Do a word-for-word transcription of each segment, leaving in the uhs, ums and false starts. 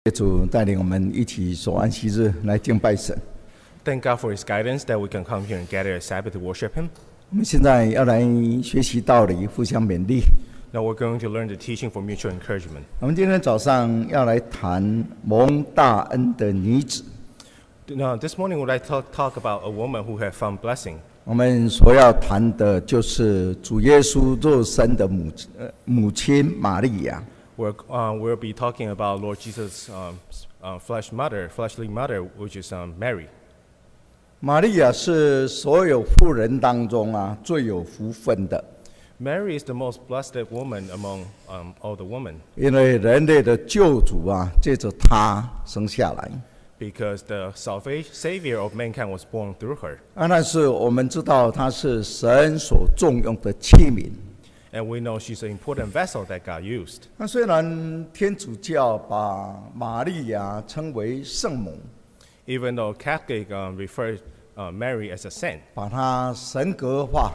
主带领我们一起守安息日来敬拜神。 Thank God for His guidance that we can come here and gather at Sabbath to worship Him. 我们现在要来学习道理，互相勉励。 Now we're going to learn the teaching for mutual encouragement. 我们今天早上要来谈蒙大恩的女子。 Now this morning we'd like to talk, talk about a woman who had found blessing. 我们所要谈的就是主耶稣肉身的母呃母亲玛利亚。 We're, uh, we'll be talking about Lord Jesus' um, uh, flesh mother, fleshly mother, which is um, Mary. 玛利亚是所有妇人当中啊最有福分的， Mary is the most blessed woman among um, all the women 因为人类的救主啊借着她生下来。 because the salvation, Savior of mankind was born through her. 啊，但是我们知道她是神所重用的器皿。 And we know she's an important vessel that God used. 那虽然天主教把玛利亚称为圣母， Even though Catholic um, refer uh, Mary as a saint, 把她神格化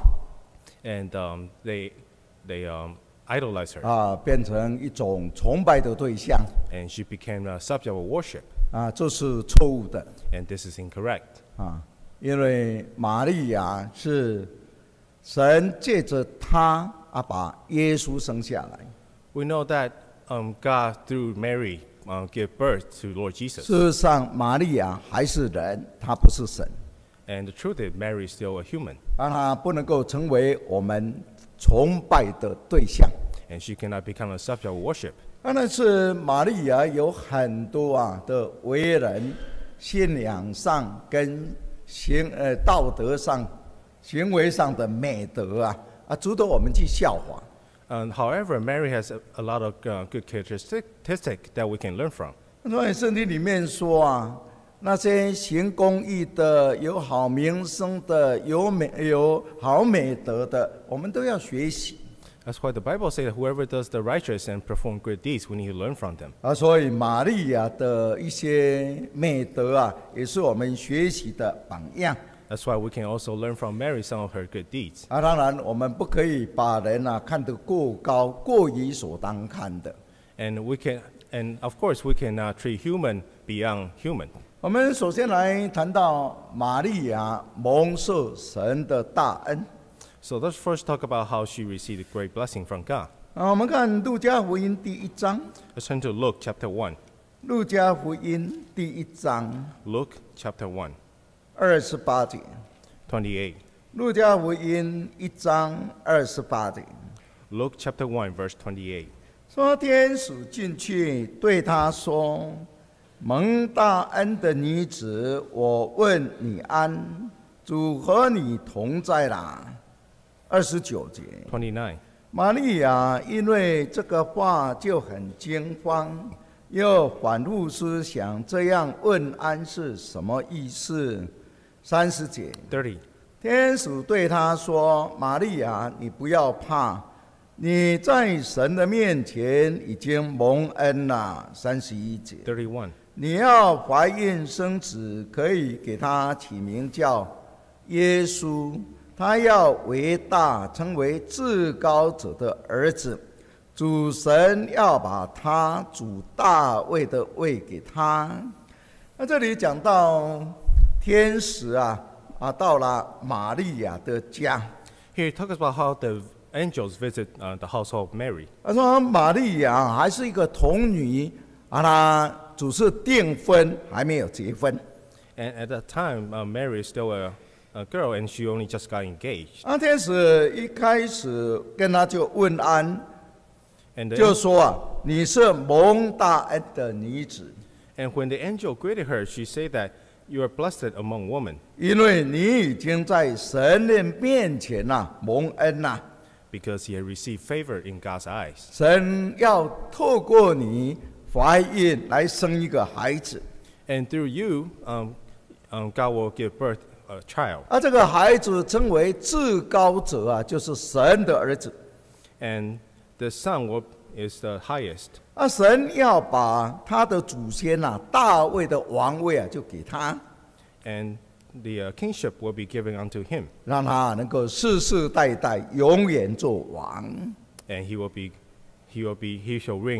and um, they, they um, idolize her, 啊，变成一种崇拜的对象 and she became a subject of worship. 啊，这是错误的 And this is incorrect. 啊，因为玛利亚是神借着她啊把耶稣生下来。 We know that um, God, through Mary, uh, gave birth to Lord Jesus. 事实上，玛利亚还是人，她不是神， And the truth is, Mary is still a human, 让她不能够成为我们崇拜的对象。 and she cannot become a subject of worship. 啊，但是玛利亚有很多啊的为人、信仰上跟行呃道德上、行为上的美德啊啊，值得我们去效法。 Um, however, Mary has a, a lot of uh, good characteristics that we can learn from. 所以圣经里面说啊，那些行公义的、有好名声的、有美有好美德的，我们都要学习。 That's why the Bible says that whoever does the righteous and perform good deeds, we need to learn from them. 啊，所以玛利亚的一些美德啊，也是我们学习的榜样。 That's why we can also learn from Mary some of her good deeds. 啊，当然我们不可以把人啊看得过高，过于所当看的。 And we can, and of course, we cannot treat human beyond human. 我们首先来谈到玛利亚蒙受神的大恩。 So let's first talk about how she received a great blessing from God. 啊，我们看路加福音第一章， Let's turn to Luke chapter one. 路加福音第一章 Luke chapter one, 二十八节。 twenty-eight. 路加福音一章二十八节 Luke chapter one, verse twenty-eight. 说，天使进去对他说：“蒙大恩的女子，我问你安，主和你同在啦。”二十九节， twenty-nine. 玛利亚因为这个话就很惊慌，又反复思想，这样问安是什么意思？三十节， thirty. 天使对他说：“玛利亚，你不要怕，你在神的面前已经蒙恩了。”三十一节， thirty-one. 你要怀孕生子，可以给他起名叫耶稣。他要为大，称为至高者的儿子。主神要把他主大卫的位给他。那这里讲到天使啊啊到了玛利亚的家。 Here it talks about how the angels visit uh, the household of Mary. 他说玛利亚还是一个童女啊，她只是订婚，还没有结婚。 And at that time, uh, Mary is still a, a girl, and she only just got engaged. 啊，天使一开始跟她就问安， And, the, 就说啊，你是蒙大恩的女子， and when the angel greeted her, she said that you are blessed among women, 因为你已经在神的面前呐、啊、蒙恩呐、啊， because you have received favor in God's eyes. 神要透过你怀孕来生一个孩子， And through you, um, um, God will give birth a child. 啊，这个孩子称为至高者啊，就是神的儿子。 And the son will, is the highest. 啊，神要把他的祖先啊，大卫的王位啊，就给他， And the uh, kingship will be given unto him. 让他能够世世代代永远做王。 And he will be, he will be, he shall reign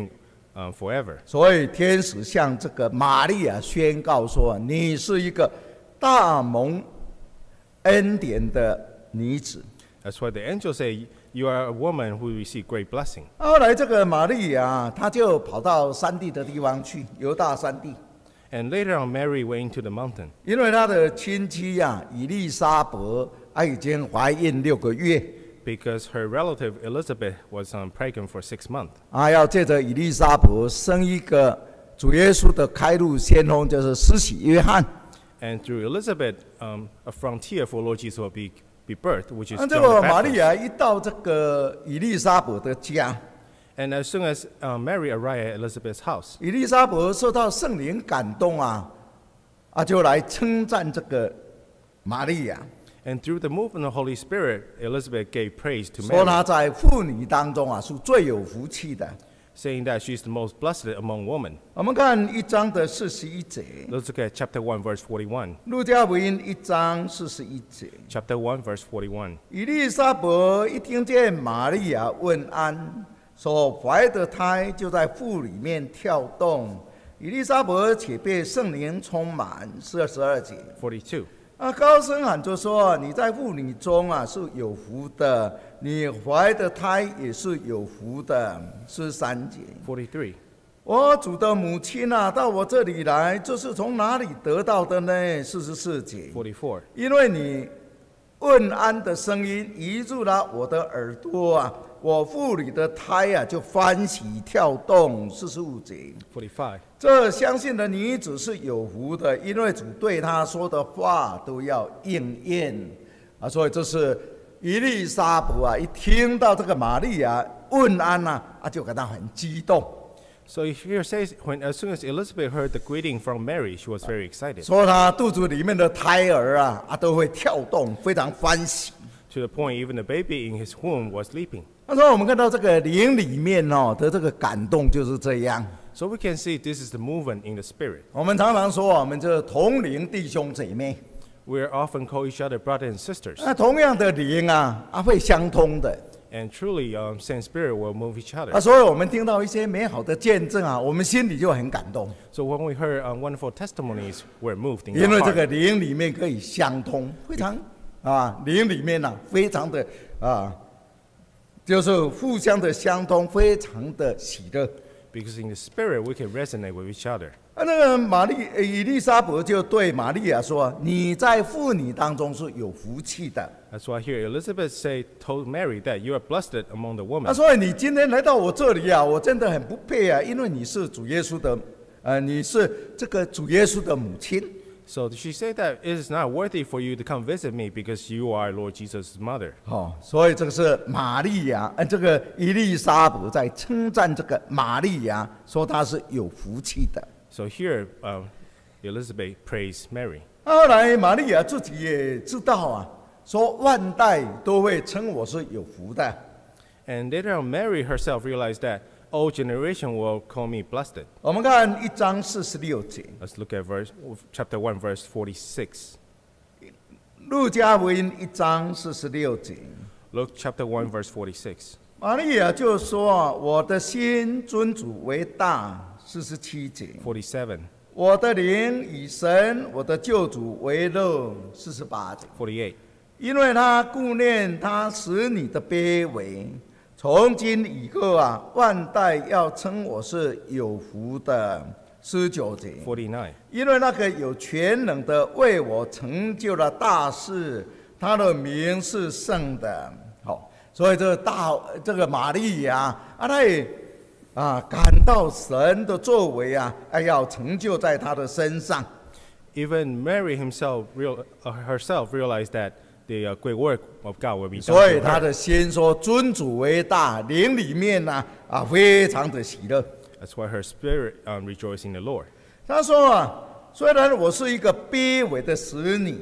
um, forever. 所以天使向这个玛利亚宣告说：“你是一个大蒙恩典的女子。” That's why the angels say, "You are a woman who received great blessing." 后来这个玛利亚，她就跑到山地的地方去，犹大山地， And later on, Mary went into the mountain 因为她的亲戚呀、以利沙伯，她已经怀孕六个月， because her relative Elizabeth was um, pregnant for six months. 啊，要借着以利沙伯生一个主耶稣的开路先锋，就是施洗约翰。 And through Elizabeth, um, a frontier for Lord Jesus will be, be birthed, which is 那 John 这 the 个玛利 Baptist. 亚一到这个以利沙伯的家， And as soon as uh, Mary arrived at Elizabeth's house, 以利沙伯受到圣灵感动啊，啊，就来称赞这个玛利亚， and through the movement of the Holy Spirit, Elizabeth gave praise to 说 Mary, 她在妇女当中啊是最有福气的。 saying that she's the most blessed among women. 我们看一章的四十一节， Let's look at chapter one, verse forty-one. 路加福音一章四十一节， Chapter one, verse forty-one. 以利沙伯一听见玛利亚问安，所怀的胎就在腹里面跳动。以利沙伯且被圣灵充满，是二十二节。 forty-two. 啊，高声喊着说：“你在妇女中啊是有福的，你怀的胎也是有福的。”是三节。 forty-three. 我主的母亲啊，到我这里来，这是从哪里得到的呢？四十四节。 forty-four. 因为你问安的声音移入了我的耳朵啊，我腹里的胎啊就欢喜跳动。四十五节。 forty-five. 这相信的女子是有福的，因为主对她说的话都要应验啊。所以这是以利沙伯啊，一听到这个玛利亚问安啊，啊就感到很激动， So here it says, when as soon as Elizabeth heard the greeting from Mary, she was very excited, 说她肚子里面的胎儿啊啊都会跳动，非常欢喜。 to the point even the baby in his womb was leaping. 他说我们看到这个灵里面哦的这个感动就是这样。 So we can see this is the movement in the spirit. 我们常常说我们这同龄弟兄姐妹， We often call each other brother and sisters. 那同样的灵啊啊会相通的。 And truly, um, same spirit will move each 啊， other. 所以我们听到一些美好的见证啊，我们心里就很感动， So when we heard um, wonderful testimonies, we're moved in 因 our 为这个 heart. 灵里面可以相通，非常啊，灵里面啊非常的啊，就是互相的相通，非常的喜乐。 Because in the spirit, we can resonate with each other. 啊，那个玛丽呃以利沙伯就对玛利亚说：“你在妇女当中是有福气的。 That's why here Elizabeth say, told Mary that you are blessed among the 啊， women. 所以你今天来到我这里啊，我真的很不配啊，因为你是主耶稣的，呃，你是这个主耶稣的母亲。 So she said that it is not worthy for you to come visit me because you are Lord Jesus' mother. 哦，所以这个是玛利亚，呃，这个以利沙伯在称赞这个玛利亚，说她是有福气的。 So here, um, Elizabeth praised Mary. 后来玛利亚自己也知道啊，说万代都会称我是有福的。 And later on, Mary herself realized that all generation will call me blessed. 我们看一章四十六节， Let's look at verse, chapter one, verse forty-six. 路加福音一章四十六节， Luke chapter one, verse forty-six. 玛利亚就说啊：“我的心尊主为大。”四十七节， forty-seven. 我的灵以神我的救主为乐。四十八节， forty-eight. 因为他顾念他使你的卑微，从今以后啊，万代要称我是有福的。十九节， forty-nine. 因为那个有全能的为我成就了大事，他的名是圣的。好，所以这个大这个玛利亚啊，他也啊感到神的作为啊，哎要成就在他的身上。 Even Mary himself real, uh, herself realized that the uh, great work of God will be done 所以 through 他 her. 的心说尊主为大，灵里面呢 啊, 啊非常的喜乐。 That's why her spirit um, rejoiced in the Lord. 他说啊，虽然我是一个卑微的使女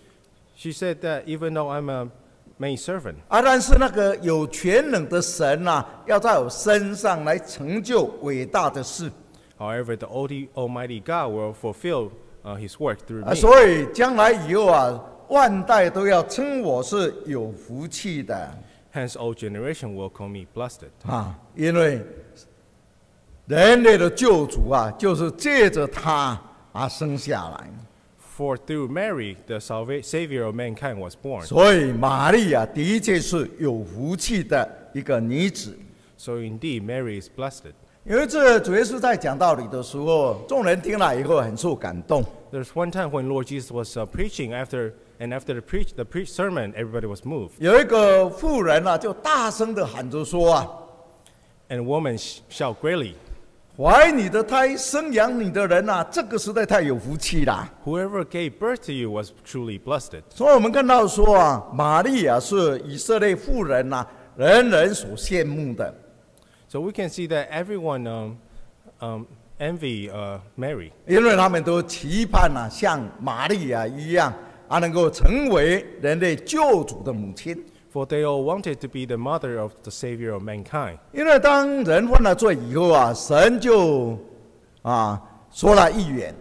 She said that even though I'm a maid servant, 啊，但是那个有全能的神啊，要在我身上来成就伟大的事 however, the Almighty Almighty God will fulfill uh, His work through 啊， me. 所以将来以后啊，万代都要称我是有福气的 Hence, all generation will call me blessed. 啊，因为人类的救主啊，就是借着他啊生下来。 For through Mary, the salva- Savior of mankind was born. 所以玛利亚的确是有福气的一个女子。 So indeed, Mary is blessed. 有一次主耶稣在讲道理的时候，众人听了以后很受感动。 There's one time when Lord Jesus was uh, preaching after, and after the preach the preach sermon, everybody was moved. 有一个妇人啊，就大声的喊着说啊 And a woman sh- shout greatly, 怀你的胎生养你的人啊，这个实在太有福气啦。 "Whoever gave birth to you was truly blessed." 所以我们看到说啊，玛利亚是以色列妇人呐、啊，人人所羡慕的。 So we can see that everyone um, um, envy uh, Mary, 因为他们都期盼啊，像玛利亚一样啊，能够成为人类救主的母亲。 for they all wanted to be the mother of the Savior of mankind. 因为当人犯了罪以后啊，神就啊说了预言，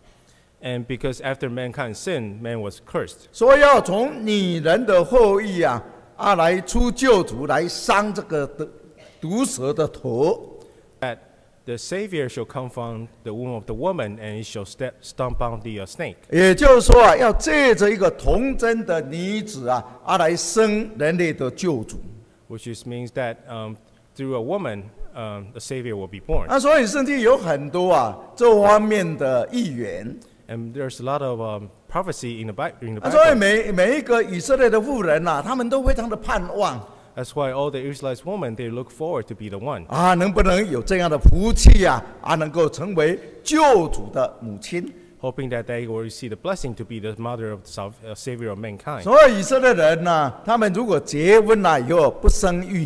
And because after mankind sinned, man was cursed. 说要从女人的后裔啊啊来出救主，来伤这个毒毒蛇的头。 That the Savior shall come from the womb of the woman, and he shall step, stomp on the uh, snake. 也就是说啊，要借着一个童贞的女子啊啊来生人类的救主。 Which is, means that um, through a woman, um, the Savior will be born. 啊，所以圣经有很多啊这方面的预言。 And there's a lot of um, prophecy in the, Bi- in the 啊，所以 Bible. 每每一个以色列的妇人呐、啊，他们都非常的盼望 That's why all the Israelites women, they look forward to be the one. 啊，能不能有这样的福气啊啊，能够成为救主的母亲。 Hoping that they will receive the blessing to be the mother of the Sav- uh, Savior of mankind. 所以以色列人呢、他们如果结婚了以后不生育，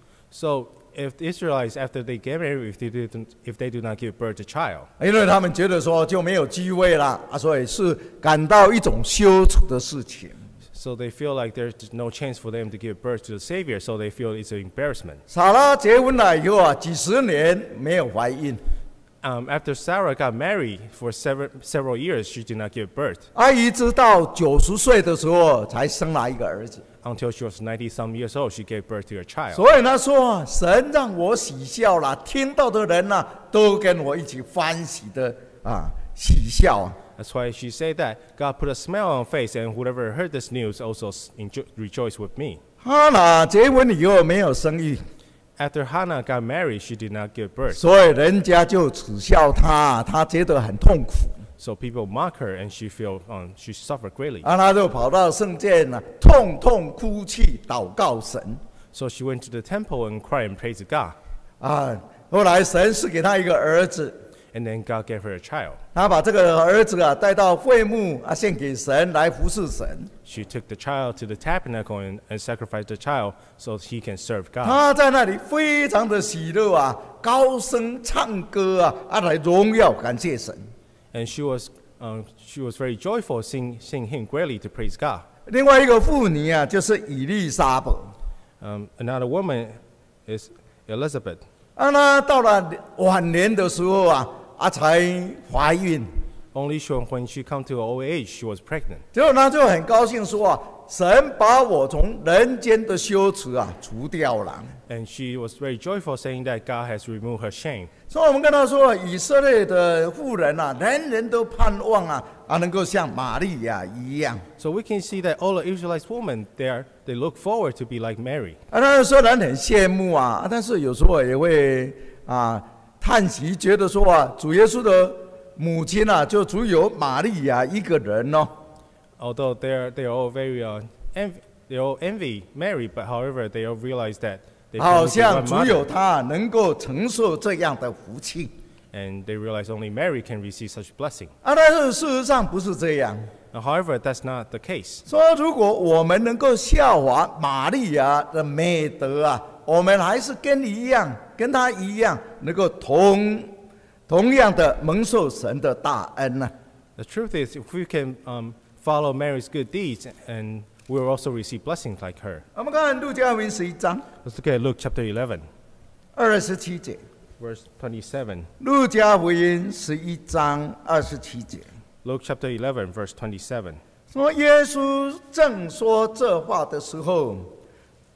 So if the Israelites, after they get married, if they, do, if they do not give birth to child, 因为他们觉得说就没有机会了啊，所以是感到一种羞耻的事情。 so they feel like there's no chance for them to give birth to the Savior, so they feel it's an embarrassment. 撒拉结婚了以后啊，几十年没有怀孕， Um, after Sarah got married for several, several years, she did not give birth 啊，一直到九十岁的时候才生了一个儿子。 until she was ninety some years old. She gave birth to her child. 所以他说，神让我喜笑了，听到的人呢、都跟我一起欢喜的啊喜笑啊。 That's why she said that God put a smile on her face, and whoever heard this news also s- enjo- rejoiced with me. 哈娜结婚以后没有生育， After Hannah got married, she did not give birth. 所以人家就耻笑她，她觉得很痛苦， So people mock her, and she feel um, she suffered greatly. 啊，她就跑到圣殿呢、痛痛哭泣，祷告神 So she went to the temple and cried and praised God. 啊。后来神是给她一个儿子， And then God gave her a child. 她把这个儿子啊带到会幕啊，献给神来服侍神。 She took the child to the tabernacle and, and sacrificed the child so he can serve God. 她在那里非常的喜乐啊，高声唱歌啊，啊来荣耀感谢神。 And she was, um, she was very joyful, sing, sing hymn greatly to praise God. 另外一个妇女啊，就是以利沙伯。 Um, another woman is Elizabeth. 啊，那到了晚年的时候啊，啊才怀孕， Only she, when she come to old age, she was pregnant. 结果她就很高兴说啊，神把我从人间的羞耻啊除掉了。 And she was very joyful, saying that God has removed her shame. 所以我们跟她说，以色列的妇人啊，人人都盼望啊啊能够像玛利亚一样。 So we can see that all the Israelite women, they, are, they look forward to be like Mary. 啊，那虽然很羡慕啊，但是有时候也会啊叹息，觉得说啊，主耶稣的母亲啊，就只有玛利亚一个人哦。 Although they're, they're all very, uh, envy, they all envy Mary, but however, they all realize that they 好 can only 像 be 只 one 有 mother. 他能够承受这样的福气 And they realize only Mary can receive such blessing. 啊，但是事实上不是这样。 Now, however, that's not the case. 说如果我们能够效法玛利亚的美德啊，我们还是跟你一样，跟他一样，能够同同样的蒙受神的大恩呢、 The truth is, if we can um, follow Mary's good deeds, and we will also receive blessings like her. 我们看路加福音十一章 Let's look at Luke chapter eleven, 二十七节。 verse twenty-seven. 路加福音十一章二十七节 Luke chapter eleven, verse twenty-seven. 说，耶稣正说这话的时候，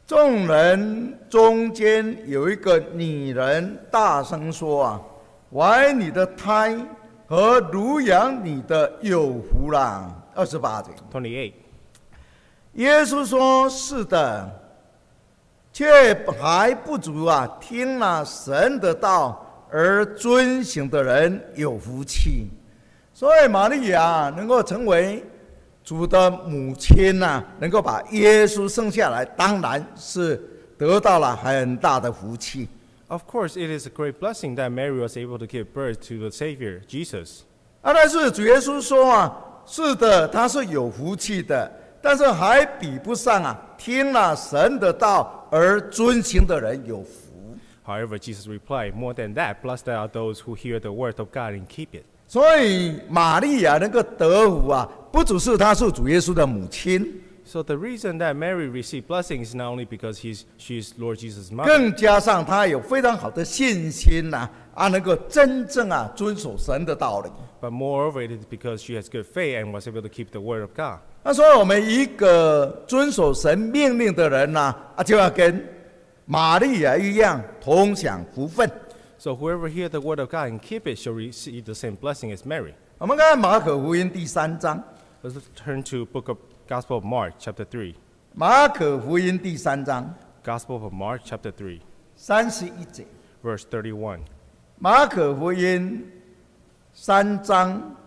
众人中间有一个女人大声说啊，怀你的胎和乳养你的有福啦。二十八节。 twenty-eight. 耶稣说：“是的，却还不足啊！听了神的道而遵行的人有福气。”所以玛利亚能够成为主的母亲呐、啊，能够把耶稣生下来，当然是得到了很大的福气。 Of course, it is a great blessing that Mary was able to give birth to the Savior, Jesus. 啊，但是主耶稣说啊，是的，他是有福气的，但是还比不上啊，听了神的道而遵行的人有福。 However, Jesus replied, "More than that, blessed are those who hear the word of God and keep it." 所以玛利亚能够得福啊，不只是她是主耶稣的母亲， So the reason that Mary received blessing is not only because he's, she's Lord Jesus' mother, 更加上她有非常好的信心呐、啊，啊，能够真正啊遵守神的道理。 but moreover, it is because she has good faith and was able to keep the word of God. 那所以我们一个遵守神命令的人呐、啊，啊，就要跟玛利亚一样同享福分。 So whoever hear the word of God and keep it shall receive the same blessing as Mary. 我们看马可福音第三章， Let's turn to book of Gospel of Mark, chapter three. 马可福音第三章 Gospel of Mark, chapter three, 三十一节。 verse thirty-one. 马可福音三章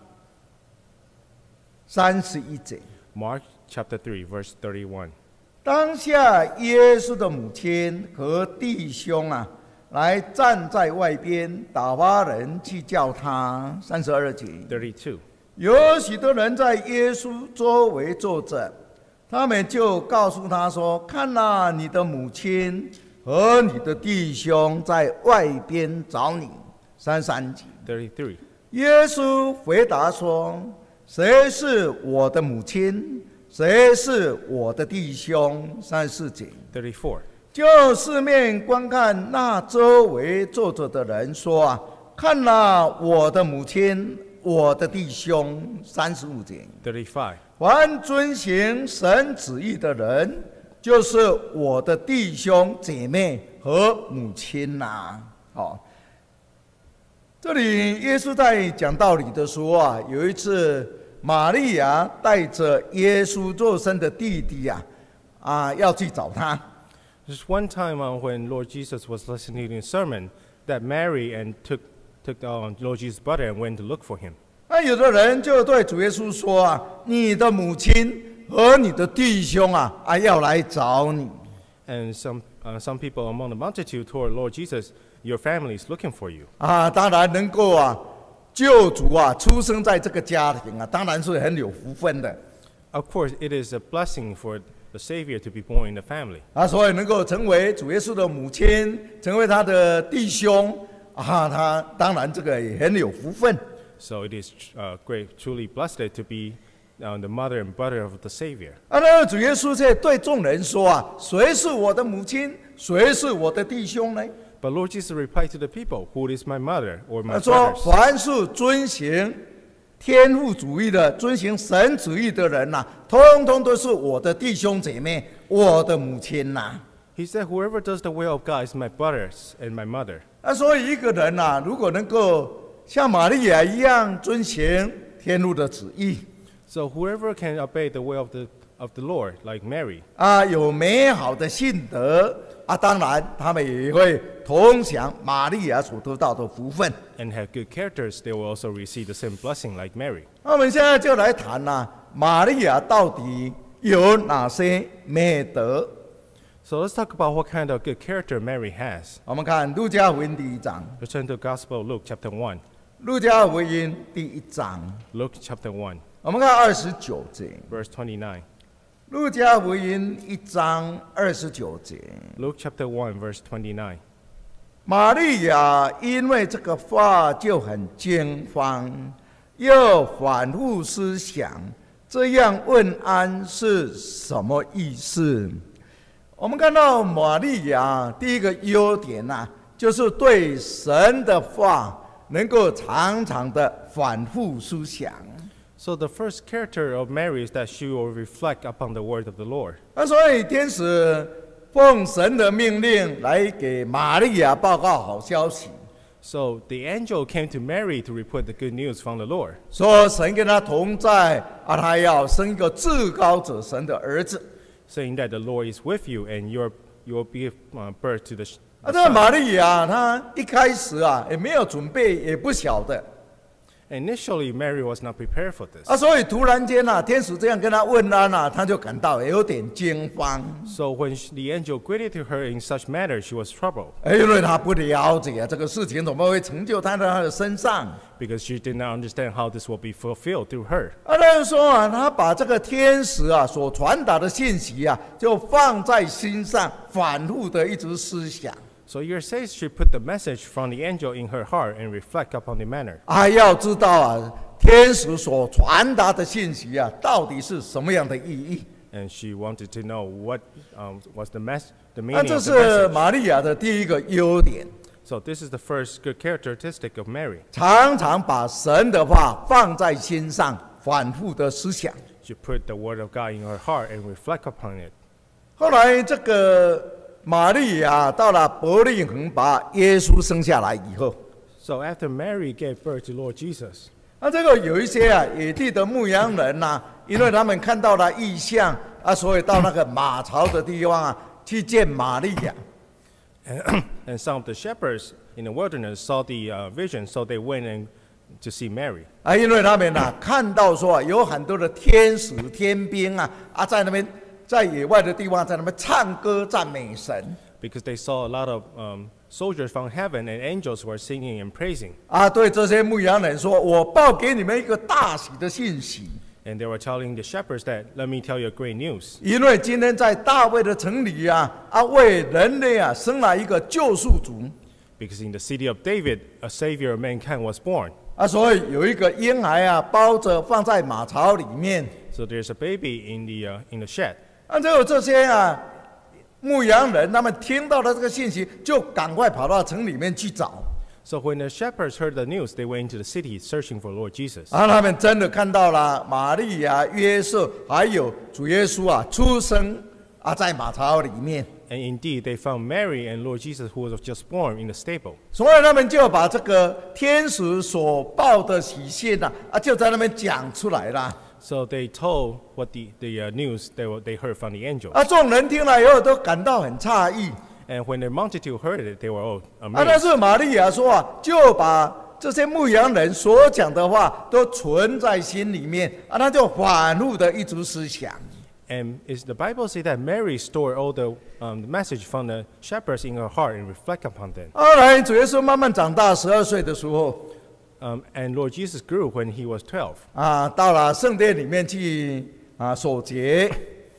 三十一节。 Mark, chapter three, verse thirty-one. 当下耶稣的母亲和弟兄啊，来站在外边，打发人去叫他。三十二节。 thirty-two. 有许多人在耶稣周围坐着，他们就告诉他说：“看哪，你的母亲和你的弟兄在外边找你。”三十三节。 thirty-three. 耶稣回答说：“谁是我的母亲？谁是我的弟兄？”三十四节。 thirty-four. 就四面观看那周围坐着的人说啊，看哪，我的母亲，我的弟兄。三十五节。 thirty-five. 凡遵行神旨意的人，就是我的弟兄姐妹和母亲呐、啊。好，这里耶稣在讲道理的时候啊，有一次玛利亚带着耶稣肉身的弟弟啊，啊要去找他。 Just one time uh, when Lord Jesus was listening to the sermon, that Mary and took took uh, Lord Jesus' brother and went to look for him. 那有的人就对主耶稣说啊，你的母亲和你的弟兄啊，啊要来找你。 And some uh, some people among the multitude told Lord Jesus, "Your family is looking for you." 啊，当然能够啊，救主啊出生在这个家庭啊，当然是很有福分的 Of course, it is a blessing for the Savior to be born in the family. 啊，所以能够成为主耶稣的母亲，成为他的弟兄啊，他当然这个也很有福分。 So it is uh, great, truly blessed to be uh, the mother and brother of the Savior. 啊，那主耶稣在对众人说啊，谁是我的母亲，谁是我的弟兄呢？ But Lord Jesus replied to the people, "Who is my mother or my 他说， brothers?" 凡是遵行天父主义的、遵行神旨意的人呐、啊，通通都是我的弟兄姐妹，我的母亲呐、啊。 He said, "Whoever does the will of God is my brothers and my mother." 啊，所以一个人呐、啊，如果能够像玛利亚一样遵行天父的旨意， So whoever can obey the will of the of the Lord, like Mary, 啊，有美好的信德啊，当然他们也会同享玛利亚所得到的福分。 and have good characters, they will also receive the same blessing like Mary. 那我们现在就来谈呐、啊，玛利亚到底有哪些美德？ So let's talk about what kind of good character Mary has. 我们看路加福音第一章， Let's turn to the Gospel of Luke, chapter one. 路加福音第一章， Luke, chapter one, 我们看二十九节。 verse twenty-nine. 路加福音一章二十九节， Luke, chapter one, verse twenty-nine. 玛利亚因为这个话就很惊慌，又反复思想，这样问安是什么意思？我们看到玛利亚第一个优点呐、啊，就是对神的话能够常常的反复思想。 So the first character of Mary is that she will reflect upon the word of the Lord. 啊，所以天使吩奉神的命令来给玛利亚报告好消息， So the angel came to Mary to report the good news from the Lord, 说神跟他同在啊，他要生一个至高者神的儿子。 saying that the Lord is with you and you're, you will give uh, birth to the, sh- 啊， the 这个 son. 玛利亚她一开始啊也没有准备，也不晓得 Initially, Mary was not prepared for this. 啊，所以突然间啊，天使这样跟她问安啊，她就感到有点惊慌， So when she, the angel greeted to her in such manner, she was troubled 哎因为她不了解啊这个事情怎么会成就她在她的身上。 because she did not understand how this will be fulfilled through her. 啊，他就说啊，他把这个天使啊所传达的信息啊，就放在心上，反复的一直思想。 So here says she put the message from the angel in her heart and reflect upon the manner. 还要知道啊，天使所传达的信息啊，到底是什么样的意义？ And she wanted to know what um, was the, mess, the 那 meaning 这 of the 是 message. 玛利亚的第一个优点， So this is the first good characteristic of Mary. 常常把神的话放在心上，反复的思想。 She put the word of God in her heart and reflect upon it. 后来这个玛利亚到了伯利恒，把耶稣生下来以后。 So after Mary gave birth to Lord Jesus, 那这个有一些啊野地的牧羊人呐、啊，因为他们看到了异象啊，所以到那个马槽的地方啊去见玛利亚。 and some of the shepherds in the wilderness saw the uh, vision, so they went in to see Mary. 啊，因为他们呐、啊、看到说、啊、有很多的天使天兵啊啊在那边在野外的地方在那边唱歌赞美神 Because they saw a lot of um, soldiers from heaven and angels were singing and praising. 啊，对这些牧羊人说：“我报给你们一个大喜的信息， And they were telling the shepherds that, let me tell you a great news. 因为今天在大卫的城里啊啊为人类啊生了一个救赎主 Because in the city of David, a savior of mankind was born. 啊，所以有一个婴孩啊包着放在马槽里面。” So there's a baby in the, uh, in the shed. 啊，只有这些啊牧羊人，他们听到了这个信息，就赶快跑到城里面去找。 So when the shepherds heard the news, they went into the city searching for Lord Jesus. 啊，他们真的看到了玛利亚、约瑟还有主耶稣啊出生啊在马槽里面， And indeed, they found Mary and Lord Jesus, who was just born in the stable. 所以他们就把这个天使所报的喜讯啊啊就在那边讲出来了。 So they told what the, the uh, news they, were, they heard from the angel. 啊，众人听了以后都感到很诧异。 And when the multitude heard it, they were all 啊，但 amazed. 是玛利亚说啊，就把这些牧羊人所讲的话都存在心里面啊，他就反复的一直思想。 And is the Bible say that Mary stored all the, um, the message from the shepherds in her heart and reflect upon them. 后来主耶稣慢慢长大，十二岁的时候 Um, and Lord Jesus grew when he was twelve. 啊，到了圣殿里面去啊守节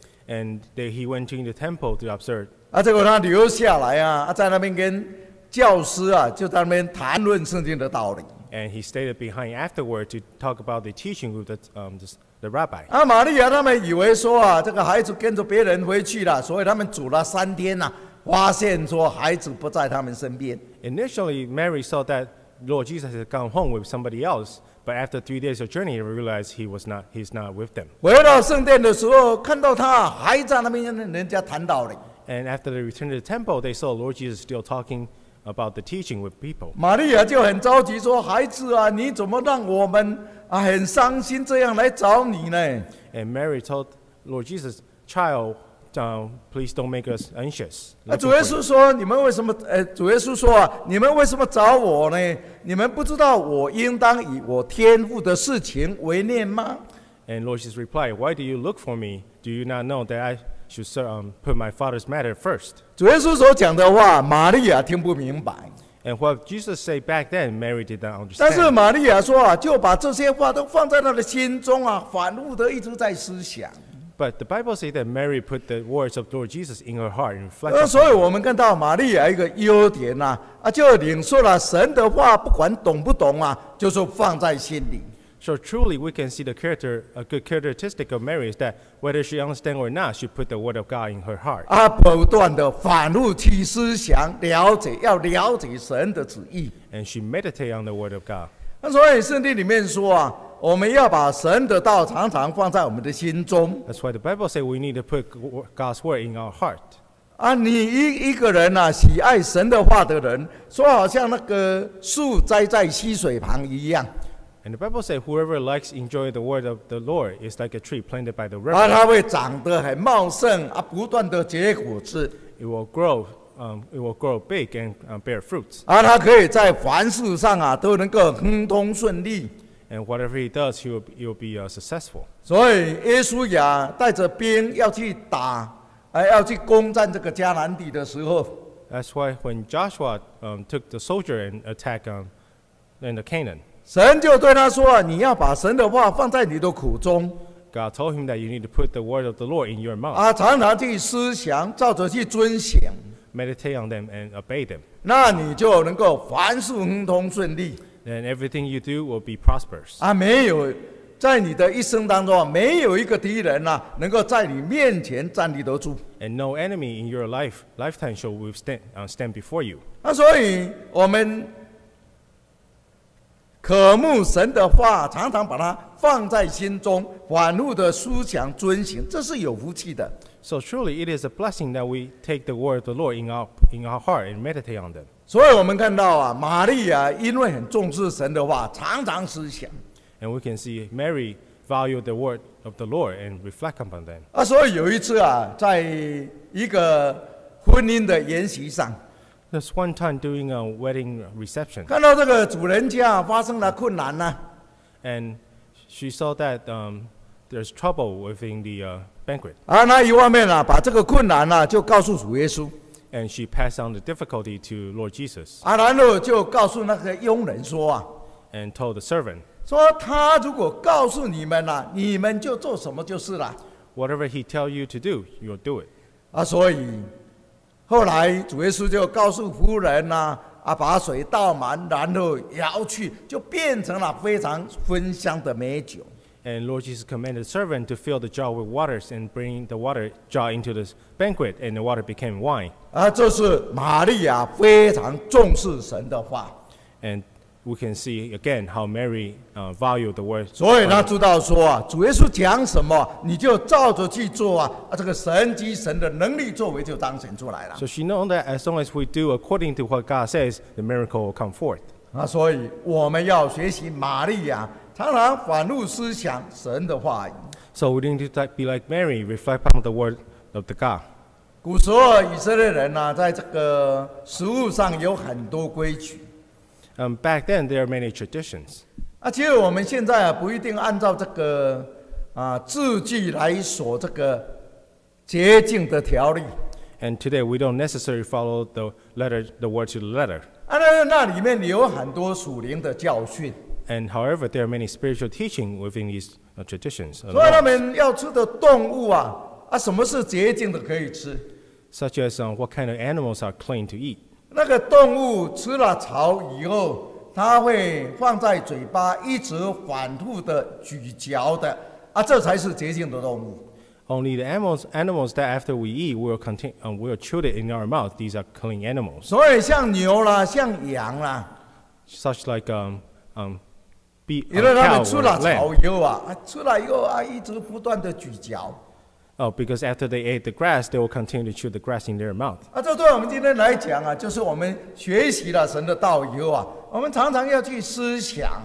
And they, he went to the temple to observe. 啊，结果他留下来啊，啊在那边跟教师啊就在那边谈论圣经的道理。 And he stayed behind afterward to talk about the teaching with the, um, the, the rabbi. 啊，玛利亚他们以为说啊，这个孩子跟着别人回去了，所以他们煮了三天呐、啊，发现说孩子不在他们身边。 Initially, Mary saw that Lord Jesus had gone home with somebody else, but after three days of journey, he realized he was not, he's not with them. 回到圣殿的时候，看到他还在那边跟人家谈道理。 And after they returned to the temple, they saw Lord Jesus still talking about the teaching with people. 玛利亚就很着急说：“孩子啊，你怎么让我们啊很伤心这样来找你呢？” And Mary told Lord Jesus, "Child, uh, please don't make us anxious." 啊， looking 主耶 for you." 稣说：“你们为什么？呃，主耶稣说啊，你们为什么找我呢？你们不知道我应当以我天父的事情为念吗？” And Lord Jesus replied, "Why do you look for me? Do you not know that I should um, put my Father's matter first?" 主耶稣所讲的话，玛利亚听不明白。 And what Jesus said back then, Mary did not 但是 understand. 玛利亚说啊，就把这些话都放在他的心中啊，反复的一直在思想。 But the Bible says that Mary put the words of Lord Jesus in her heart and 呃， reflected. 所以我们看到玛利亚一个优点呐、啊，啊，就领受了神的话，不管懂不懂啊，就是放在心里。 So truly, we can see the character, a good characteristic of Mary is that whether she understands or not, she put the word of God in her heart. 啊，不断的反复去思想、了解，要了解神的旨意。 And she meditated on the word of God. 那所以圣经里面说啊，我们要把神的道常常放在我们的心中 That's why the Bible says we need to put God's word in our heart. 啊，你一一个人啊，喜爱神的话的人，说好像那个树栽在溪水旁一样。 And the Bible says, whoever likes enjoy the word of the Lord is like a tree planted by the 啊， river. 它会长得很茂盛啊，不断的结果子 It will grow, um, it will grow big and uh, bear fruits. 啊，它可以在凡事上啊都能够亨通顺利。 And whatever he does, he will, he will be uh, successful. 所以耶稣亚带着兵要去打，哎、要去攻占这个迦南地的时候， That's why when Joshua um, took the soldier and attacked um, in the Canaan, 神就对他说啊，你要把神的话放在你的口中 God told him that you need to put the word of the Lord in your mouth, 啊，常常去思想，照着去遵行， meditate on them and obey them. 那你就能够凡事亨通顺利 Then everything you do will be prosperous. 啊。没有在你的一生当中啊，没有一个敌人啊能够在你面前站立得住 And no enemy in your life lifetime shall withstand uh, stand before you. 啊。所以我们渴慕神的话，常常把它放在心中，反复的思想遵行，这是有福气的。 So truly, it is a blessing that we take the word of the Lord in our in our heart and meditate on them. 所以我们看到啊，玛利亚因为很重视神的话，常常思想 And we can see Mary value the word of the Lord and reflect upon them. 啊。所以有一次啊，在一个婚姻的筵席上， There's one time during a wedding reception, 看到这个主人家发生了困难呢、 and she saw that um, there's trouble within the uh, banquet, 啊，那一方面啊，把这个困难呢、就告诉主耶稣 and she passed on the difficulty to Lord Jesus 啊，然后就告诉那个佣人说啊， and told the servant, 说他如果告诉你们了、啊，你们就做什么就是了 whatever he tell you to do, you'll do it. 啊。所以后来主耶稣就告诉夫人呐、啊，把水倒满，然后摇去，就变成了非常芬香的美酒。 And Lord Jesus commanded the servant to fill the jar with waters and bring the water jar into the banquet, and the water became wine. 啊，这是玛利亚非常重视神的话， And we can see again how Mary uh, valued the word. 所以他知道说啊，主耶稣讲什么，你就照着去做啊，啊，这个神机神的能力作为就彰显出来了 So she knows that as long as we do according to what God says, the miracle will come forth. 啊。所以我们要学习玛利亚，常常反复思想神的话语。 So we need to be like Mary, reflect upon the word of the God. 古时候以色列人呢、啊，在这个食物上有很多规矩。 Um, back then, there are many traditions. 啊，其实我们现在啊不一定按照这个啊字句来锁这个洁净的条例 And today, we don't necessarily follow the letter, the word to the letter. 啊，那那里面有很多属灵的教训， And however, there are many spiritual teaching within these uh, traditions, uh, 所以他 laws, 们要吃的动物啊啊，什么是洁净的可以吃？ such as um, what kind of animals are clean to eat. 那个动物吃了草以后，它会放在嘴巴，一直反复的咀嚼的啊，这才是洁净的动物。 Only the animals, animals that after we eat, we'll contain, um, we'll chew it in our mouth. These are clean animals, 所以像牛啦，像羊啦， such like um, um, be, 因 um, 为他 cow 们吃 or 了草 lamb. 以后啊，啊吃了以后啊，一直不断的咀嚼。 Oh, because after they ate the grass, they will continue to chew the grass in their mouth. 啊，这对我们今天来讲啊，就是我们学习了神的道以后啊，我们常常要去思想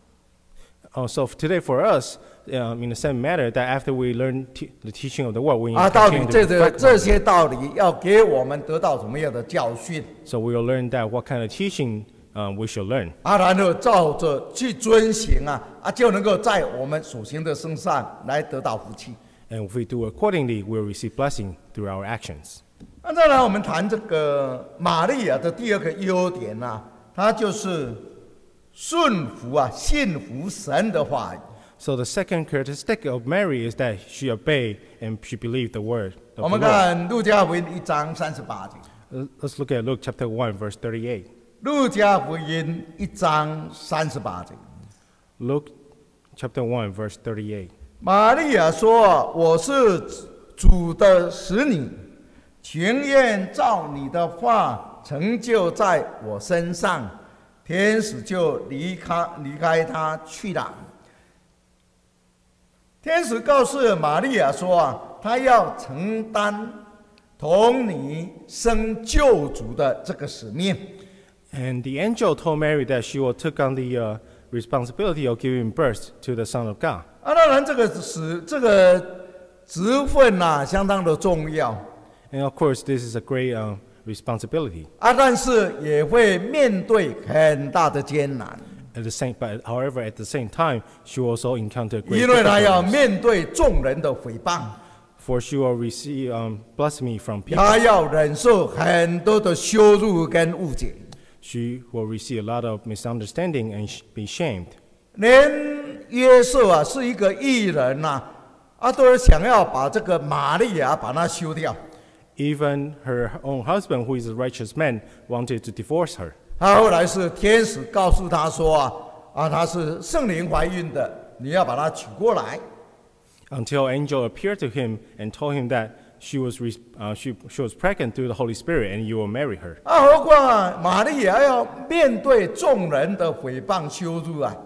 Oh, so today for us, um, in the same matter, that after we learn te- the teaching of the word, we need 啊， to 到底 continue to 这个 reflect 这 on 些 it. 道理要给我们得到什么样的教训 So we will learn that what kind of teaching um, we should learn. 啊，然后照着去遵行啊，啊，就能够在我们所行的身上来得到福气。 And if we do accordingly, we'll receive blessing through our actions. 那再来，我们谈这个玛利亚的第二个优点啊，她就是顺服啊，信服神的话语。 So the second characteristic of Mary is that she obeyed and she believed the word 我 of the 们 Lord. 看路加福音一章三十八节， Uh, Let's look at Luke chapter one, verse thirty-eight. 路加福音一章三十八节。 Luke chapter one, verse thirty-eight. 玛利亚说：“我是主的使女，情愿照你的话成就在我身上。”天使就离开离开他去了。天使告诉玛利亚说：“啊，他要承担同你生救主的这个使命。 And the angel told Mary that she will take on the uh, responsibility of giving birth to the Son of God. 啊，当然这个使这个职分呐、啊，相当的重要。 And of course, this is a great uh, responsibility. 啊，但是也会面对很大的艰难， At the same, but however, at the same time, she will also encounter great 因为他要 difficulties. 面对众人的诽谤， For she will receive um, blasphemy from people. 他要忍受很多的羞辱跟误解， She will receive a lot of misunderstanding and sh- be shamed. 连约瑟啊是一个义人呐、啊，啊都是想要把这个玛利亚把她休掉。 Even her own husband, who is a righteous man, wanted to divorce her. 他后来是天使告诉他说啊，啊她是圣灵怀孕的，你要把她娶过来。 Until angel appeared to him and told him that she was re- uh, she, she was pregnant through the Holy Spirit and you will marry her. 啊，何况啊，玛利亚要面对众人的诽谤羞辱啊。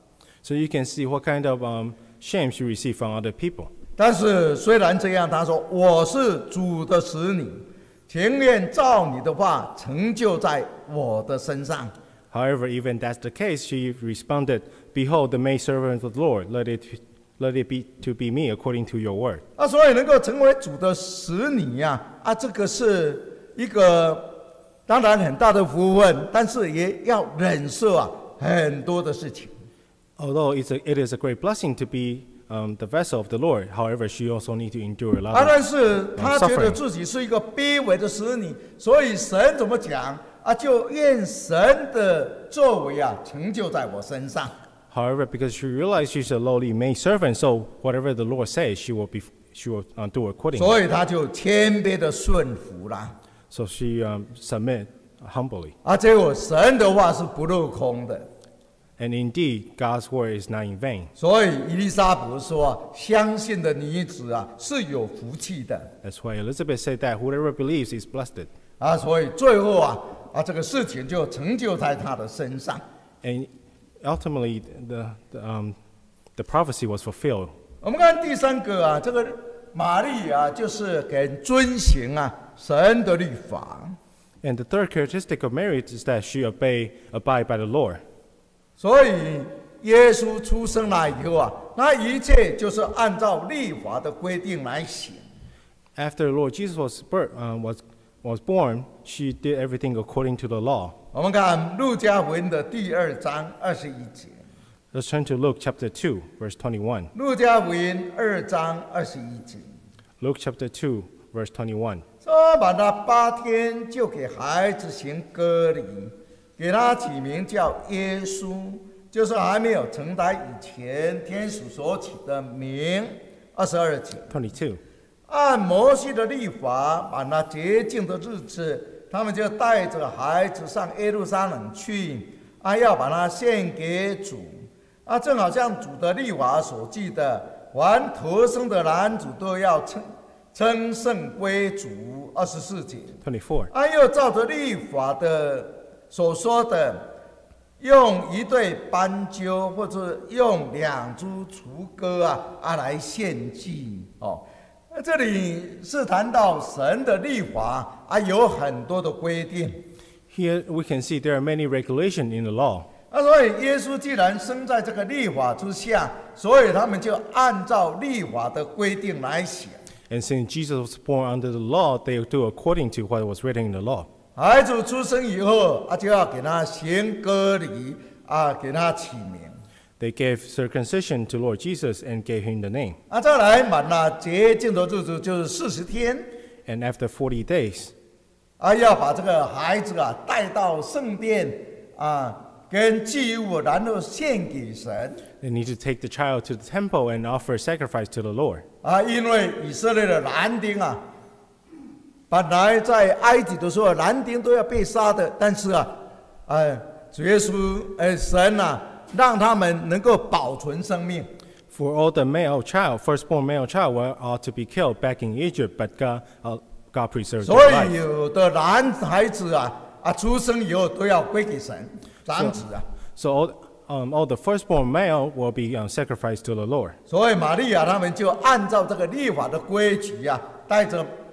So you can see what kind of um, shame she received from other people. 但是虽然这样，他说我是主的使女，情愿照你的话成就在我的身上。 However, even that's the case, she responded, "Behold, the maidservant of the Lord. Let it, let it be to be me according to your word." 啊，所以能够成为主的使女呀、啊，啊，这个是一个当然很大的福分，但是也要忍受啊很多的事情。 Although it's a, it is a great blessing to be um, the vessel of the Lord, however, she also needs to endure a lot 啊， of 但是他觉得 suffering. 自己是一个卑微的使女，所以神怎么讲啊？就愿神的作为啊成就在我身上。 However, because she realized she's a lowly maidservant, so whatever the Lord says, she will be, she will uh, do accordingly. 所以他就谦卑的顺服了。 So she um, submit humbly. 啊，结果神的话是不落空的。 And indeed, God's word is not in vain. 所以伊丽莎伯说啊，相信的女子啊是有福气的。 That's why Elizabeth said that whoever believes is blessed. 啊，所以最后啊啊这个事情就成就在她的身上。 And ultimately, the, the, um, the prophecy was fulfilled. 我们看第三个啊，这个玛丽啊，就是很遵行啊神的律法。 And the third characteristic of marriage is that she obey, abide by the Lord. 所以耶稣出生了以后啊，那一切就是按照律法的规定来行。 After the Lord Jesus was, birth, uh, was, was born, she did everything according to the law. 我们看路加福音的第二章二十一节。 Let's turn to Luke chapter two, verse twenty-one. 路加福音二章二十一节 Luke chapter two, verse twenty-one. 说：“把那八天就给孩子行割礼，给他起名叫耶稣，就是还没有成胎以前天使所起的名。”二十二节。 twenty-two. 按摩西的律法，把那洁净的日子，他们就带着孩子上耶路撒冷去，啊，要把它献给主。啊，正好像主的律法所记的，凡头生的男子都要称称圣归主。二十四节。 twenty-four. 啊，又照着律法的所说的，用一对斑鸠或者用两株雏鸽啊啊来献祭哦。那这里是谈到神的律法啊，有很多的规定。 Here we can see there are many regulations in the law. 啊，所以耶稣既然生在这个律法之下，所以他们就按照律法的规定来行。 And since Jesus was born under the law, they do according to what was written in the law. 孩子出生以后啊，就要给他行割礼啊，给他起名。 They gave circumcision to Lord Jesus and gave him the name. 啊，再来满了洁净的日子就是四十天， And after forty days, 啊，要把这个孩子啊带到圣殿啊，跟祭物，然后献给神 they need to take the child to the temple and offer sacrifice to the Lord. 啊，因为以色列的男丁啊，本来在埃及的时候，男丁都要被杀的，但是啊，哎，主耶稣，哎，神啊，让他们能够保存生命。 For all the male child, firstborn male child, were ought to be killed back in Egypt, but God, uh, God preserved 所 their 以 life. 有的男孩子啊，啊，出生以后都要归给神，长子啊。 So all, um, all the firstborn male will be um, sacrificed to the Lord. 所以玛利亚他们就按照这个律法的规矩啊，带着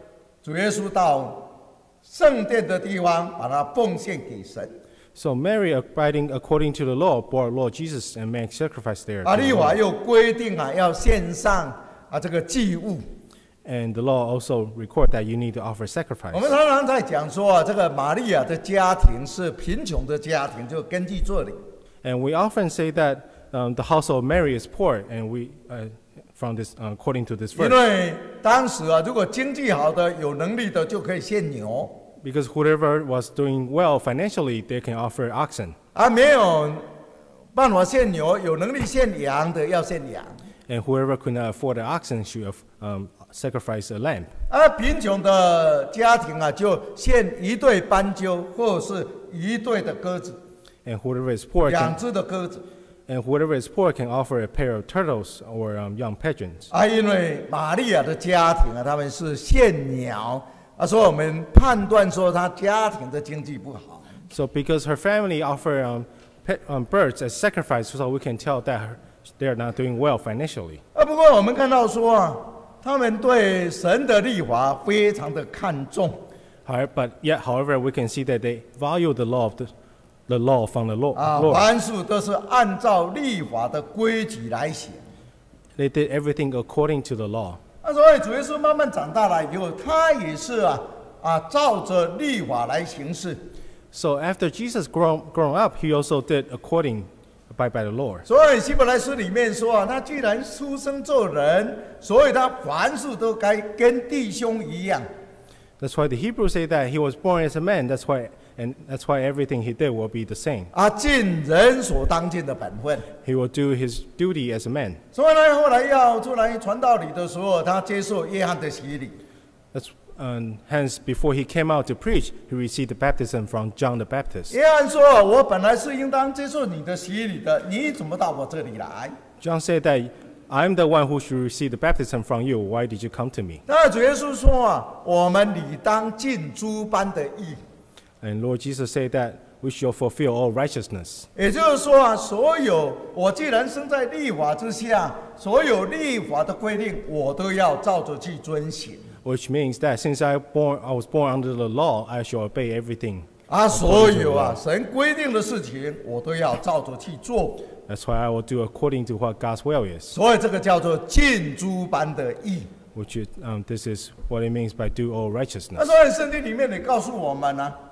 主耶稣到圣殿的地方，把它奉献给神。 So Mary, abiding according to the law, brought Lord Jesus and made sacrifice there. 啊， to the 律法 Lord. 又规定啊，要献上啊这个祭物。 And the law also record that you need to offer 我 sacrifice. 们常常在讲说啊，这个玛利亚的家庭是贫穷的家庭，就根据这里。 And we often say that um, the household of Mary is poor, and we, uh, from this, uh, according to this 因 verse, 为当时啊，如果经济好的、有能力的，就可以献牛。 because whoever was doing well financially, they can offer oxen. 啊，没有办法献牛，有能力献羊的要献羊。 And whoever could not afford the oxen should have, um, sacrifice a lamb. 啊，贫穷的家庭啊，就献一对斑鸠，或是一对的鸽子， And whoever is poor 两 can, 只的鸽子。 and whoever is poor can offer a pair of turtles or um, young pigeons. 啊，因为玛利亚的家庭啊，他们是献鸟啊，所以我们判断说他家庭的经济不好。 So because her family offer um, pet, um, birds as sacrifice, so we can tell that her, they are not doing well financially. 啊，不过我们看到说啊，他们对神的律法非常的看重。 However, but yet, however, we can see that they value the law of the, the law from the law. 啊， Lord. 凡事都是按照律法的规矩来行。 They did everything according to the law. 那所以主耶稣慢慢长大了以后，他也是啊啊，照着律法来行事。 So after Jesus grown, grown up, he also did according by, by the Lord. 所以希伯来书里面说啊，他既然出生做人，所以他凡事都该跟弟兄一样。 That's why the Hebrews say that he was born as a man. That's why, and that's why everything he did will be the same. 啊，尽人所当尽的本分。 He will do his duty as a man. 所以呢，后来要出来传道理的时候，他接受约翰的洗礼。 That's, and hence, before he came out to preach, he received the baptism from John the Baptist. 约翰说：“我本来是应当接受你的洗礼的，你怎么到我这里来 John said that I'm the one who should receive the baptism from you. Why did you come to me?？” 那主耶稣说啊，我们理当尽诸般的义。 And Lord Jesus said that we shall fulfill all righteousness. 也就是说啊，所有我既然生在律法之下，所有律法的规定，我都要照着去遵行。 Which means that since I, born, I was born under the law, I shall obey everything. 啊，所有啊，神规定的事情，我都要照着去做。 That's why I will do according to what God's will is. 所以这个叫做尽诸般的义。 Which is, um, this is what it means by do all 那 righteousness. 所以圣经里面也告诉我们呢、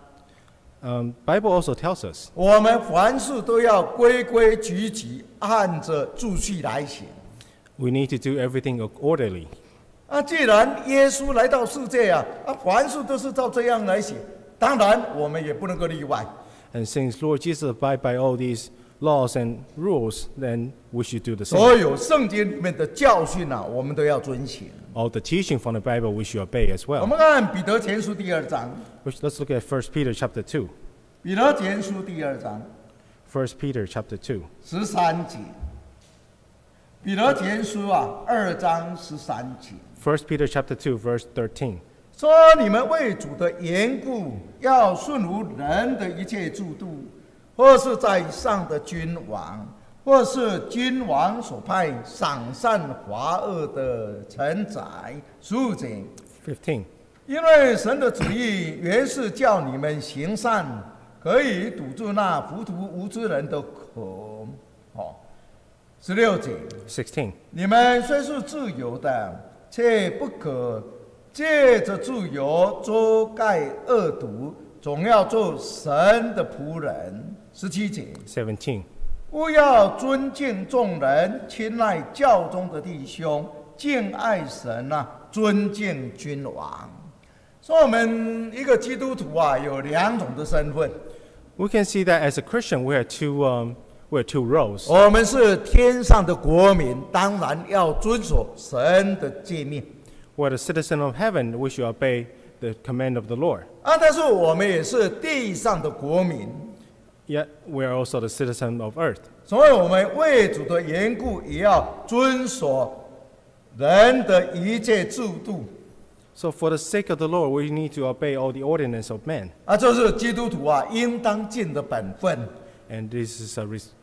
Um, Bible also tells us 我们凡事都要规规矩矩，按着秩序来行。 we need to do everything orderly. 啊，既然耶稣来到世界啊，啊，凡事都是照这样来行，当然我们也不能够例外。 And since Lord Jesus abide by all these laws and rules, then we should do the 所 same. 有圣经里面的教训啊，我们都要遵行。 All the teaching from the Bible we should obey as 我 well. 们看彼得前书第二章， Which, let's look at First Peter chapter two. 彼得前书第二章 First Peter chapter two. 十三节。彼得前书啊，二章十三节。 First Peter chapter two, verse thirteen. 说你们为主的缘故，要顺服人的一切制度，或是在上的君王，或是君王所派赏善罚恶的臣宰、庶子。 fifteen. 因为神的旨意原是叫你们行善，可以堵住那糊涂无知人的口。哦，十六节， sixteen. 你们虽是自由的，却不可借着自由遮盖恶毒，总要做神的仆人。十七节， seventeen. 勿要尊敬众人，亲爱教中的弟兄，敬爱神啊，尊敬君王。说我们一个基督徒啊，有两种的身份， We can see that as a Christian, we have two, um, we have two roles. 我们是天上的国民，当然要遵守神的诫命。 We're the citizen of heaven, we should obey the command of the Lord. 啊，但是我们也是地上的国民， Yet we are also the citizen of earth. 所以我们为主的缘故，也要遵守人的一切制度。 So for the sake of the Lord, we need to obey all the ordinance of man. 啊，这是基督徒啊应当尽的本分。 And this is a res-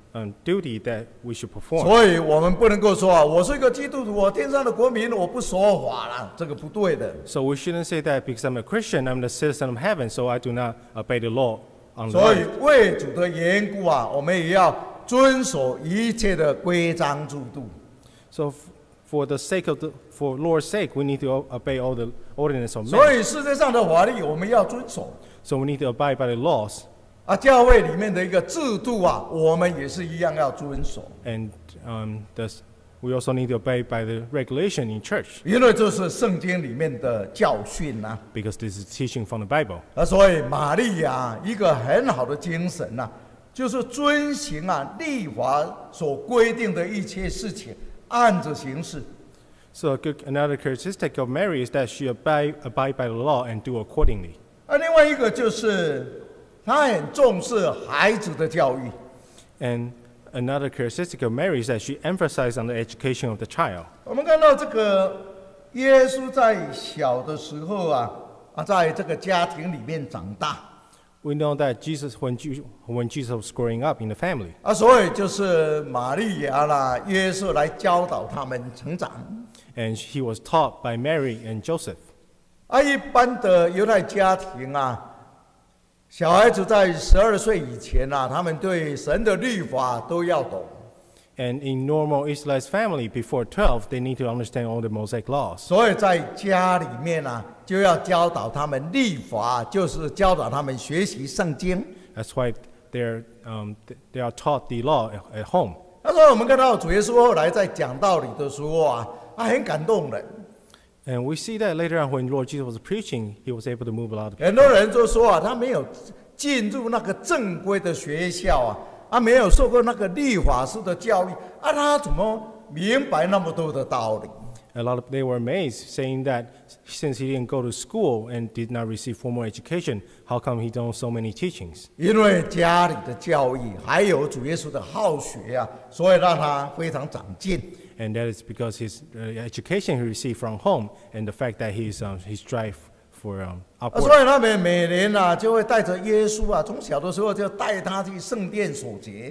um, duty that we should perform. 所以我们不能够说啊，我是一个基督徒，我天上的国民，我不说法了，这个不对的。 So we shouldn't say that because I'm a Christian, I'm the citizen of heaven, so I do not obey the law on the 所以 earth. 为主的缘故啊，我们也要遵守一切的规章制度。 So f- for the sake of the, for Lord's sake, we need to o- obey all the ordinance of 所 men. 以世界上的法律我们要遵守 So we need to abide by the laws. 啊，教会里面的一个制度啊，我们也是一样要遵守， And um, thus, we also need to obey by the regulation in church 因为这是圣经里面的教训呐、 because this is teaching from the Bible. 啊，所以玛利亚一个很好的精神呐、就是遵行啊律法所规定的一切事情，按着行事。 So a good, another characteristic of Mary is that she abide, abide by the law and do accordingly. 啊，另外一个就是她很重视孩子的教育。 And another characteristic of Mary is that she emphasized on the education of the child. 我们看到这个耶稣在小的时候啊，啊，在这个家庭里面长大 We know that Jesus, when, Je- when Jesus was growing up in the family, 啊，所以就是玛利亚啦、约瑟来教导他们成长。 and he was taught by Mary and Joseph. 啊，一般的犹太家庭啊，小孩子在十二岁以前啊，他们对神的律法都要懂。 And in normal Israelite family, before twelve, they need to understand all the Mosaic laws. 所以在家里面啊，就要教导他们律法，就是教导他们学习圣经。 That's why they're, um, th- they are taught the law at- at home. 那时候我们看到主耶稣后来在讲道理的时候啊，他很感动人。 And we see that later on when Lord Jesus was preaching, he was able to move a lot of people. 很多人就说啊，他没有进入那个正规的学校啊，他没有受过那个律法师的教育啊，他怎么明白那么多的道理？ A lot of they were amazed, saying that since he didn't go to school and did not receive formal education, how come he knows so many teachings? 因为家里的教育还有主耶稣的好学啊，所以让他非常长进。 And that is because his uh, education he received from home and the fact that his, um, his drive for um, 啊， upward. 所以他们每年啊，就会带着耶稣啊，从小的时候就带他去圣殿守节，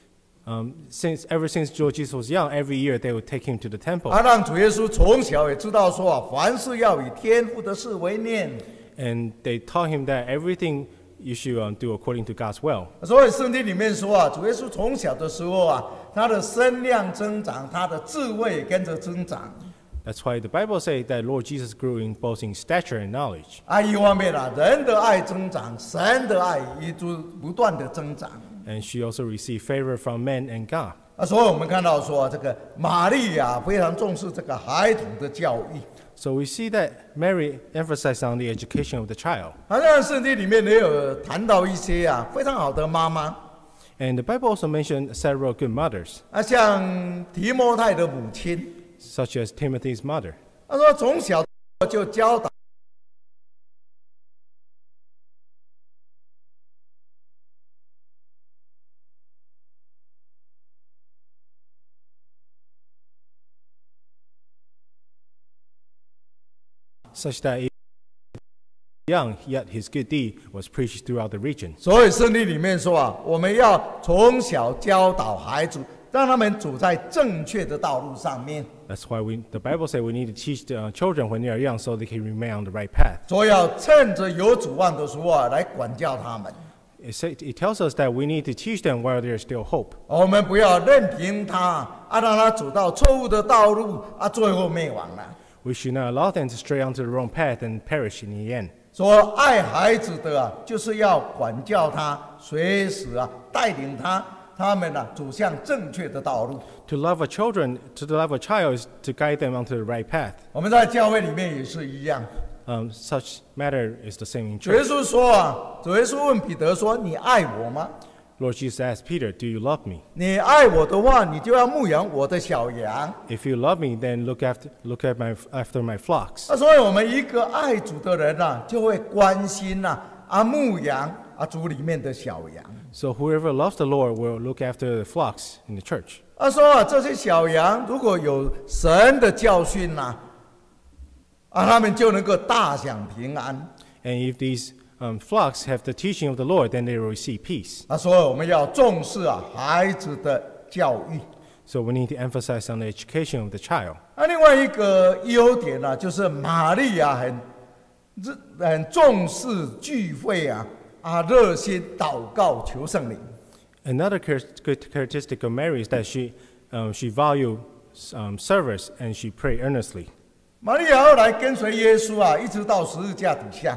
Um, since, ever since Lord Jesus was young, every year they would take him to the temple. 啊，让主耶稣从小也知道说啊，凡事要以天父的事为念。 And they taught him that everything you should um, do according to God's will. 所以圣经里面说啊，主耶稣从小的时候啊，他的身量增长，他的智慧也跟着增长。 That's why the Bible says that Lord Jesus grew in both in stature and knowledge. 啊，一方面啊，人的爱增长，神的爱也就不断的增长。 And she also received favor from men and God. 啊，所以我们看到说，这个玛利亚非常重视这个孩童的教育。 So we see that Mary emphasized on the education of the child. 好像圣经里面也有谈到一些啊非常好的妈妈， And the Bible also mentioned several good mothers, 啊，像提摩太的母亲， such as Timothy's mother. 她说从小就教导。 such that even young, yet his good deed was preached throughout the region. 所以圣经里面说啊，我们要从小教导孩子，让他们走在正确的道路上面。 That's why we, the Bible says we need to teach the uh, children when they are young so they can remain on the right path. 所以要趁着有指望的时候啊，来管教他们。 It, say, it tells us that we need to teach them while there is still hope. 我们不要任凭他啊，让他走到错误的道路啊，最后灭亡了。 We should not allow them to stray onto the wrong path and perish in the end. 说爱孩子的啊，就是要管教他，随时啊带领他，他们啊走向正确的道路。 To love a children, to love a child is to guide them onto the right path. 我们在教会里面也是一样。 Um, such matter is the same in 主耶 church. 稣说啊，主耶稣问彼得说：“你爱我吗？ Lord Jesus asked Peter, "Do you love me? 你爱我的话，你就要牧养我的小羊。” If you love me, then look after look at my after my flocks." 啊，所以我们一个爱主的人呐、啊，就会关心呐、啊，啊牧羊啊主里面的小羊。 So whoever loves the Lord will look after the flocks in the church. 他说啊，这些小羊如果有神的教训呐、啊，啊，他们就能够大享平安。 And if these um, flocks have the teaching of the Lord, then they will receive peace. 啊，所以我们要重视啊孩子的教育。 So we need to emphasize on the education of the child. 啊，另外一个优点呢、啊，就是玛利亚很很重视聚会啊，啊，热心祷告求圣灵。 Another char- good characteristic of Mary is that she, um, she valued um, service and she prayed earnestly. 玛利亚后来跟随耶稣啊，一直到十字架底下，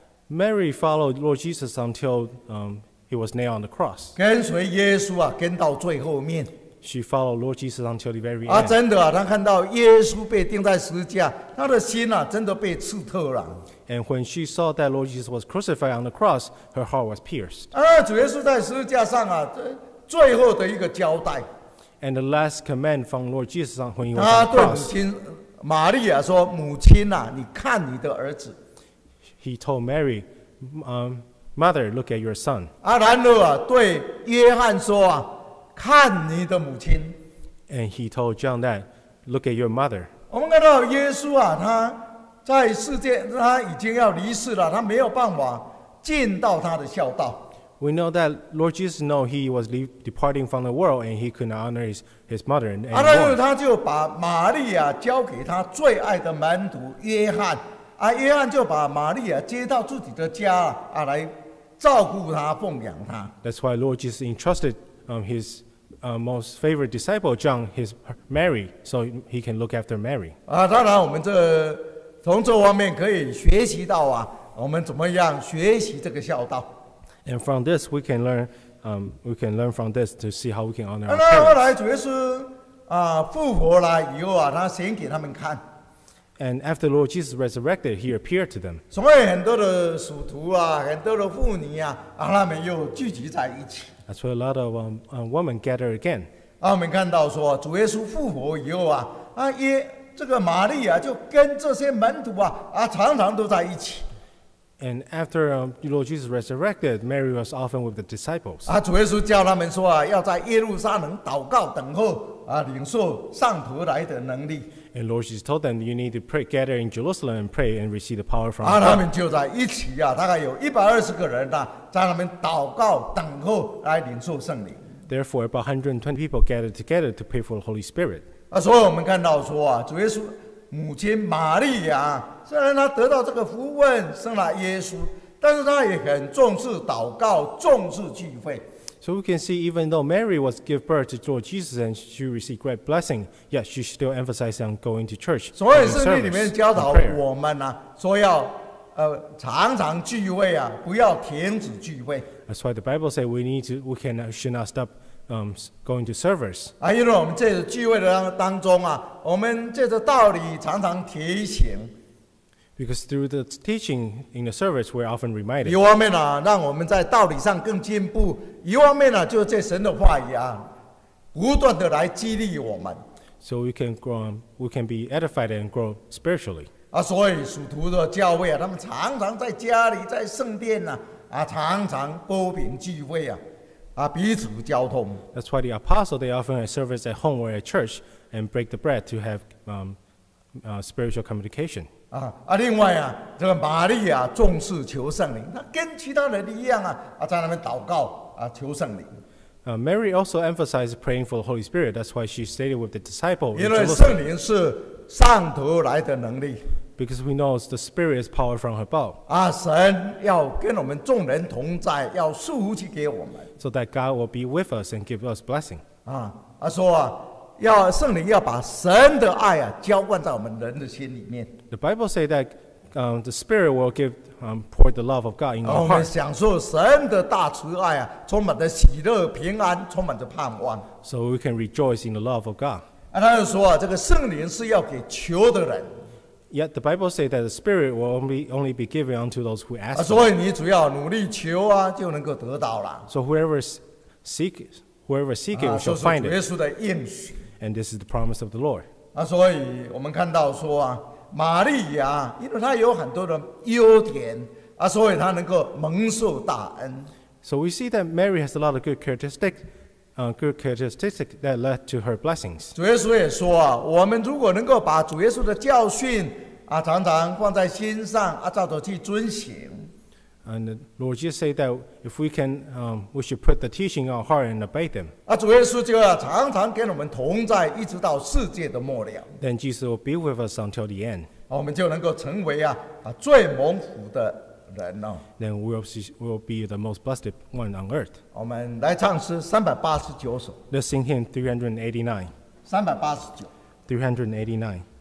Mary followed Lord Jesus until um, he was nailed on the cross. 跟随耶稣啊，跟到最后面。 She followed Lord Jesus until the very 啊， end. 真的啊，他看到耶稣被钉在十字架，他的心啊，真的被刺透了。 And when she saw that Lord Jesus was crucified on the cross, her heart was pierced. 啊，主耶稣在十字架上啊，最后的一个交代， And the last command from Lord Jesus on- when he was 他 on the 对母 cross, 亲玛利亚说：“母亲呐、啊，你看你的儿子。” he told Mary, um, Mother, look at your son. 啊，然后啊，对约翰说啊，看你的母亲。 And he told John that, look at your mother. 我们看到耶稣啊，他在世界他已经要离世了，他没有办法尽到他的孝道。 We know that Lord Jesus knew he was leave, departing from the world and he could not honor his, his mother and, 啊，然后 anymore. 他就把玛利亚交给他最爱的门徒约翰，啊，约翰就把玛利亚接到自己的家啊，来照顾他、奉养他。 That's why Lord Jesus entrusted um, his uh, most favorite disciple, John, his Mary, so he can look after Mary. 啊，当然我们这从这方面可以学习到啊，我们怎么样学习这个孝道。 And from this, we can learn. Um, we can learn from this to see how we can honor 啊， our 那后 parents. 来主耶稣啊复活了以后啊，他显给他们看， And after Lord Jesus resurrected, he appeared to them. 所以很多的属徒啊，很多的妇女啊，啊，他们又聚集在一起。 That's why a lot of um, uh, women gather again. 啊，我们看到说主耶稣复活以后啊，啊耶这个玛利亚就跟这些门徒啊啊常常都在一起。 And after um, Lord Jesus resurrected, Mary was often with the disciples. 啊，主耶稣叫他们说啊，要在耶路撒冷祷告等候啊，领受上头来的能力。 And Lord Jesus told them, you need to pray, gather in Jerusalem and pray and receive the power from 啊，他 God. 们就在一起啊，大概有一百二十个人呐、在他们祷告等候来领受圣灵。 Therefore, about one hundred twenty people gathered together to pray for the Holy Spirit. 啊，所以我们看到说啊，主耶稣母亲玛利亚，虽然她得到这个福分，生了耶稣，但是她也很重视祷告，重视聚会。 So we can see, even though Mary was give birth to Lord Jesus and she received great blessing, yet she still emphasized on going to church, 所以 having 圣经里 service, 面教 and 导 prayer. 我们呢、说要呃常常聚会啊，不要停止聚会 That's why the Bible says we need to, we can, should not stop um, going to service. 啊，因为我们这个聚会的当当中啊，我们这个道理常常提醒。 Because through the teaching in the service, we're often 一 reminded. 方面呢、让我们在道理上更进步；一方面呢、就在神的话语啊，不断的来激励我们 So we can grow, um, we can be edified and grow spiritually. 啊。所以属徒的教会啊，他们常常在家里、在圣殿呐啊，常常波饼聚会啊，啊彼此交通。 That's why the apostle, they often have service at home or at church and break the bread to have um, uh, spiritual communication. 啊啊！另外啊，这个玛利亚重视求圣灵，她跟其他人一样啊啊，在那边祷告啊，求圣灵。 Uh, Mary also emphasized praying for the Holy Spirit. That's why she stayed with the disciple in 因为 Jerusalem. 圣灵是上头来的能力 Because we know the Spirit is power from above. 啊，神要跟我们众人同在，要束福气给我们 So that God will be with us and give us blessing. 啊啊，说啊，要圣灵要把神的爱啊浇灌在我们人的心里面， The Bible says that um, the Spirit will give, um, pour the love of God in 啊， our 我们 hearts. 享受神的大慈爱啊，充满着喜乐、平安，充满着盼望。 So we can rejoice in the love of God. 啊，他就说啊，这个圣灵是要给求的人 Yet the Bible says that the Spirit will only, only be given unto those who 啊， ask for it. 所以你只要努力求啊，就能够得到了。 So whoever s- seek, whoever seek it 啊， shall 就是主 find 耶 it. 稣的应许 And this is the promise of the Lord. 啊，所以我们看到说啊，玛利亚，因为她有很多的优点啊，所以她能够蒙受大恩。 So we see that Mary has a lot of good characteristics, uh, good characteristics that led to her blessings. 主耶稣也说啊，我们如果能够把主耶稣的教训啊，常常放在心上啊，照着去遵行 And the Lord Jesus said that if we can, um, we should put the teaching in our heart and obey them. 啊，主耶稣就要常常跟我们同在，一直到世界的末了， Then Jesus will be with us until the end. 啊我们就能够成为啊啊最蒙福的人哦。 Then we'll, see, we'll be the most blessed one on earth. 我们来唱诗三百八十九首， Let's sing hymn three eighty-nine. 三百八十九。 three eighty-nine.